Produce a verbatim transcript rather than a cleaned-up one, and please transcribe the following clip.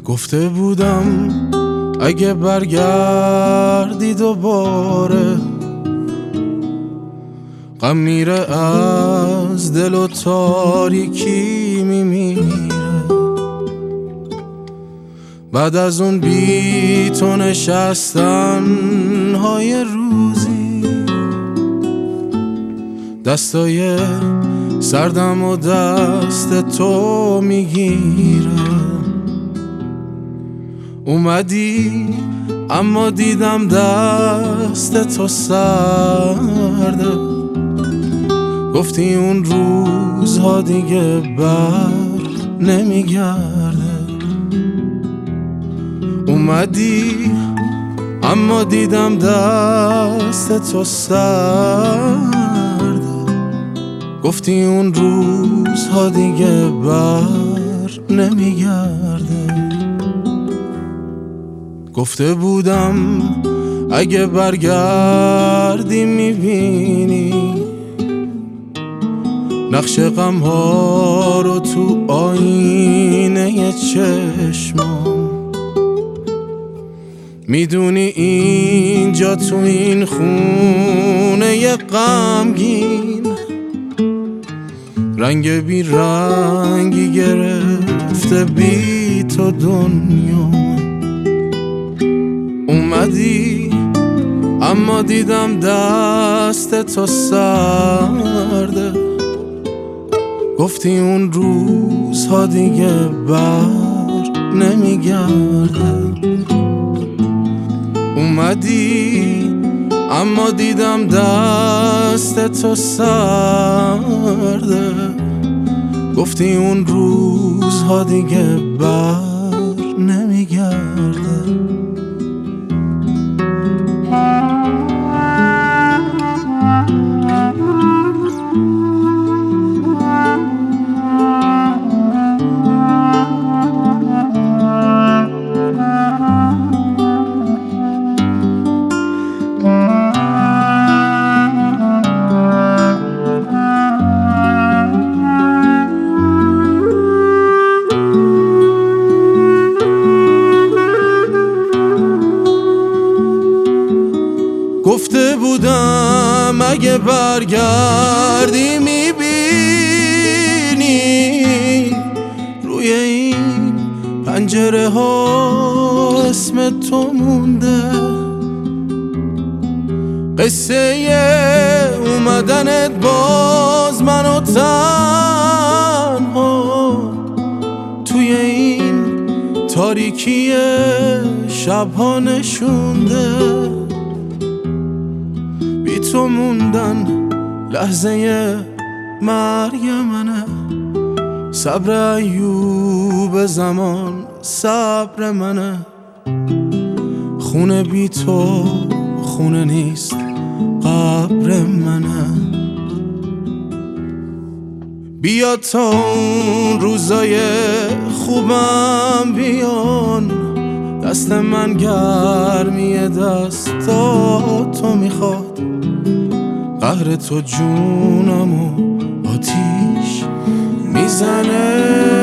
گفته بودم اگه برگردی دوباره غم میره از دل و تاریکی میمیره. بعد از اون بی تو نشستن های روزی، دستای سردم و دست تو میگیره. اومدی اما دیدم دست تو سرده، گفتی اون روزها دیگه بر نمیگرده. اومدی اما دیدم دست تو سرده، گفتی اون روزها دیگه بر نمیگرده. گفته بودم اگه برگردی میبینی نقش غم ها رو تو آینه چشمام. میدونی اینجا تو این خونه غمگین رنگ بی رنگی گرفته بی تو دنیا. اومدی اما دیدم دست تو سرده، گفتی اون روزها دیگه بر نمیگرده. اومدی اما دیدم دست تو سرده، گفتی اون روزها دیگه بر نمیگرده. گفته بودم اگه برگردی میبینی روی این پنجره ها اسم تو مونده. قصه اومدنت باز منو تنها توی این تاریکی شبها نشونده. بی تو موندن لحظه مرگ منه، صبر ایوب زمان صبر منه. خونه بی تو خونه نیست قبر منه. بیا تا اون روزای خوبم بیان، دست من گرمی دستا تو میخواد. قهر تو جونمو آتیش میزنه.